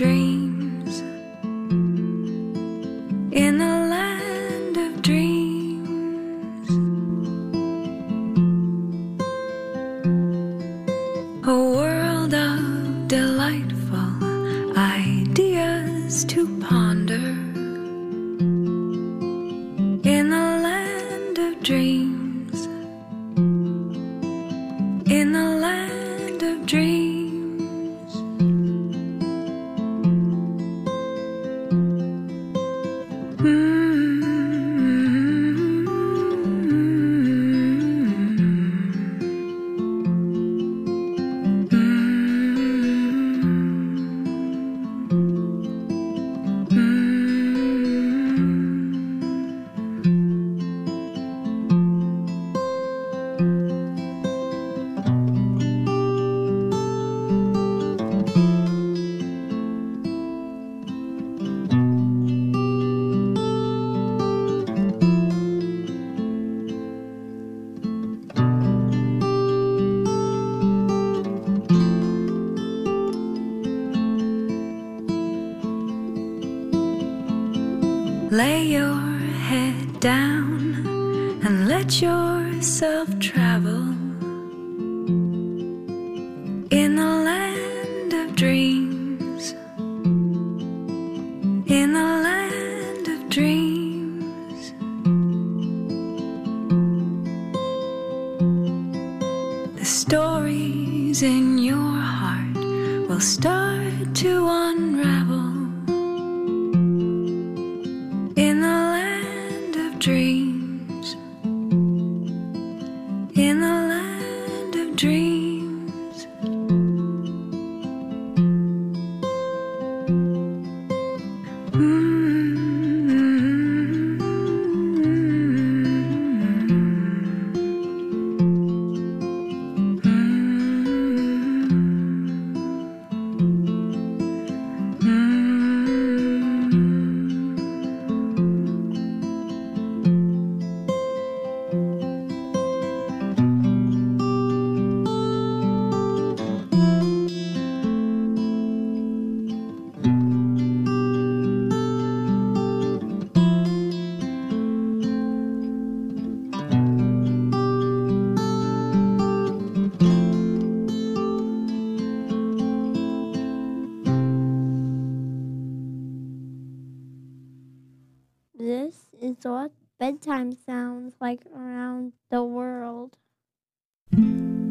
dreams, in the land of dreams, a world of delightful ideas to ponder, in the land of dreams, in the land of dreams. Lay your head down and let yourself travel in the land of dreams, in the land of dreams. The stories in your heart will start to unravel in the land of dreams, in the land of dreams. This is what bedtime sounds like around the world.